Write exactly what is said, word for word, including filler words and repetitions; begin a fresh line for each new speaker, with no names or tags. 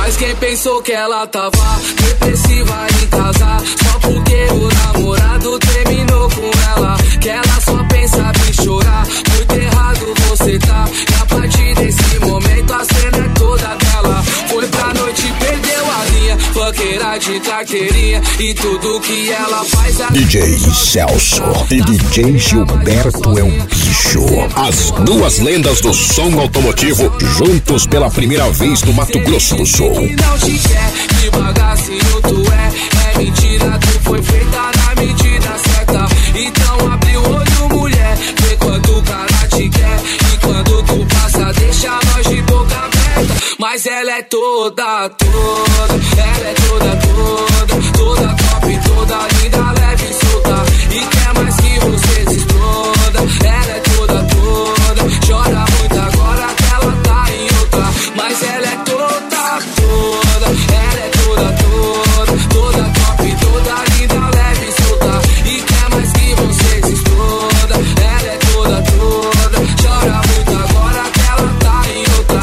Mas quem pensou que ela tava depressiva em casa, só porque o namorado terminou com ela, que ela só pensava em chorar. Muito errado você tá, e a partir desse momento a cena é toda dela. Foi pra noite e perdeu a linha, funkeira de carteirinha, e tudo que ela faz a...
D J Celso e D J Gilberto é um bicho. As duas lendas do som automotivo juntos pela primeira vez no Mato Grosso do Sul.
Não te quer, que bagacinho tu é, é mentira, tu foi feita na medida certa. Então abre o olho, mulher, vê quanto o cara te quer, e quando tu passa deixa nós de boca aberta. Mas ela é toda, toda, ela é toda, toda, toda top, toda linda, leve e solta, e quer